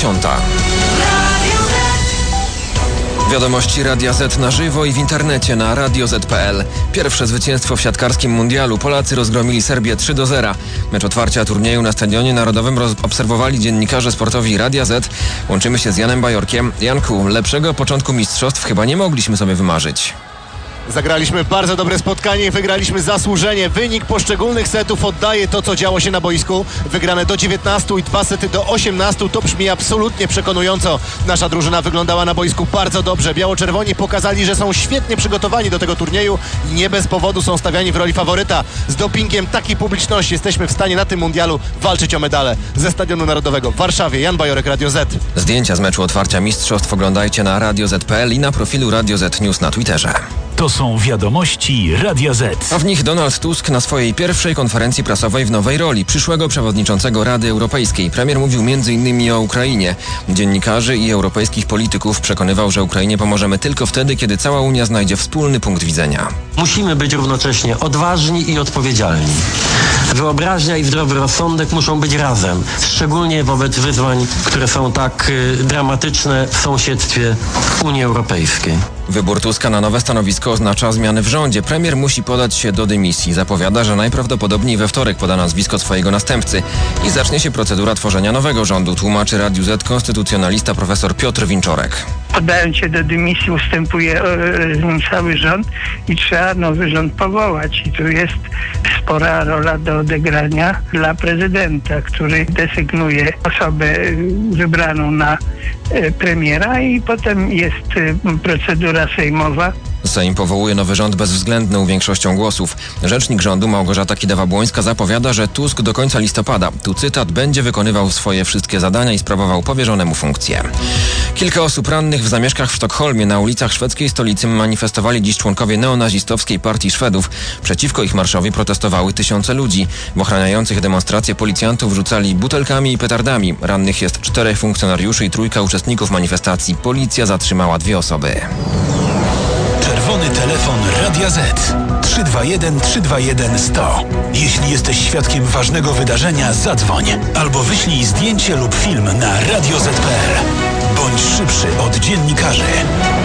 10. Wiadomości Radia Z na żywo i w internecie na radioz.pl. Pierwsze zwycięstwo w siatkarskim mundialu. Polacy rozgromili Serbię 3-0. Mecz otwarcia turnieju na Stadionie Narodowym obserwowali dziennikarze sportowi Radia Z. Łączymy się z Janem Bajorkiem. Janku, lepszego początku mistrzostw chyba nie mogliśmy sobie wymarzyć. Zagraliśmy bardzo dobre spotkanie i wygraliśmy zasłużenie. Wynik poszczególnych setów oddaje to, co działo się na boisku. Wygrane do 19 i 2 sety do 18. To brzmi absolutnie przekonująco. Nasza drużyna wyglądała na boisku bardzo dobrze. Biało-czerwoni pokazali, że są świetnie przygotowani do tego turnieju i nie bez powodu są stawiani w roli faworyta. Z dopingiem takiej publiczności jesteśmy w stanie na tym mundialu walczyć o medale. Ze Stadionu Narodowego w Warszawie, Jan Bajorek, Radio Z. Zdjęcia z meczu otwarcia mistrzostw oglądajcie na radioz.pl i na profilu Radio Z News na Twitterze. To są wiadomości Radia Z. A w nich Donald Tusk na swojej pierwszej konferencji prasowej w nowej roli przyszłego przewodniczącego Rady Europejskiej. Premier mówił m.in. o Ukrainie. Dziennikarzy i europejskich polityków przekonywał, że Ukrainie pomożemy tylko wtedy, kiedy cała Unia znajdzie wspólny punkt widzenia. Musimy być równocześnie odważni i odpowiedzialni. Wyobraźnia i zdrowy rozsądek muszą być razem, szczególnie wobec wyzwań, które są tak dramatyczne w sąsiedztwie Unii Europejskiej. Wybór Tuska na nowe stanowisko oznacza zmiany w rządzie. Premier musi podać się do dymisji. Zapowiada, że najprawdopodobniej we wtorek poda nazwisko swojego następcy i zacznie się procedura tworzenia nowego rządu, tłumaczy Radiu Z konstytucjonalista profesor Piotr Winczorek. Podając się do dymisji ustępuje cały rząd i trzeba nowy rząd powołać. I tu jest spora rola do odegrania dla prezydenta, który desygnuje osobę wybraną na premiera i potem jest procedura sejmowa. Sejm powołuje nowy rząd bezwzględną większością głosów. Rzecznik rządu Małgorzata Kidawa-Błońska zapowiada, że Tusk do końca listopada, tu cytat, będzie wykonywał swoje wszystkie zadania i sprawował powierzone mu funkcje. Kilka osób rannych w zamieszkach w Sztokholmie. Na ulicach szwedzkiej stolicy manifestowali dziś członkowie neonazistowskiej partii Szwedów. Przeciwko ich marszowi protestowały tysiące ludzi. W ochraniających demonstracje policjantów rzucali butelkami i petardami. Rannych jest 4 funkcjonariuszy i 3 uczestników manifestacji. Policja zatrzymała 2 osoby. Czerwony telefon Radia Z. 321 321 100. Jeśli jesteś świadkiem ważnego wydarzenia, zadzwoń albo wyślij zdjęcie lub film na radioz.pl. Bądź szybszy od dziennikarzy.